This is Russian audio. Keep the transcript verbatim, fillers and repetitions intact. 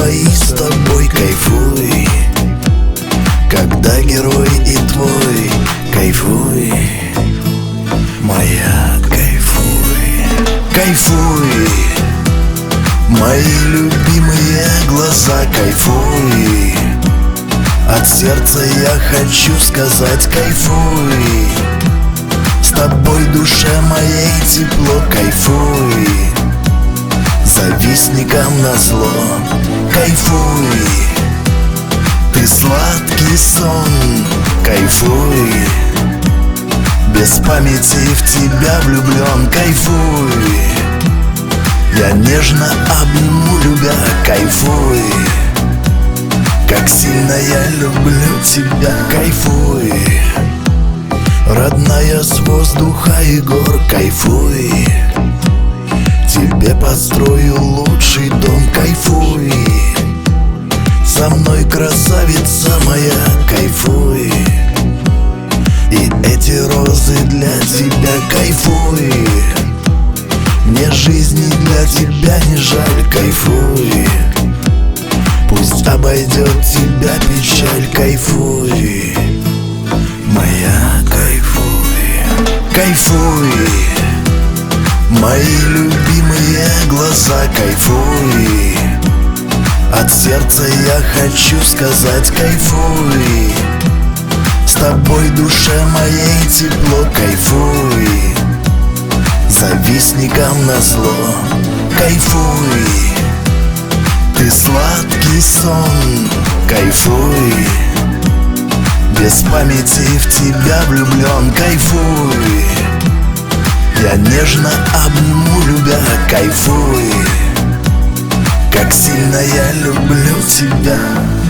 свои с тобой, кайфуй. Когда герой и твой, кайфуй. Моя, кайфуй, кайфуй. Мои любимые глаза, кайфуй. От сердца я хочу сказать, кайфуй. С тобой, душе моей, тепло, кайфуй. Завистникам назло, кайфуй. Ты сладкий сон, кайфуй. Без памяти в тебя влюблен, кайфуй. Я нежно обниму, любя, кайфуй. Как сильно я люблю тебя, кайфуй. Родная с воздуха и гор, кайфуй. Тебе построю лучший дом, кайфуй. Со мной, красавица моя, кайфуй. И эти розы для тебя, кайфуй. Мне жизни для тебя не жаль, кайфуй. Пусть обойдет тебя печаль, кайфуй. Моя, кайфуй, кайфуй. Мои любимые глаза, кайфуй. От сердца я хочу сказать, кайфуй. С тобой, душе моей, тепло, кайфуй. Завистникам назло, кайфуй. Ты сладкий сон, кайфуй. Без памяти в тебя влюблен, кайфуй. Я нежно обниму, любя, кайфуй. Как сильно я люблю тебя.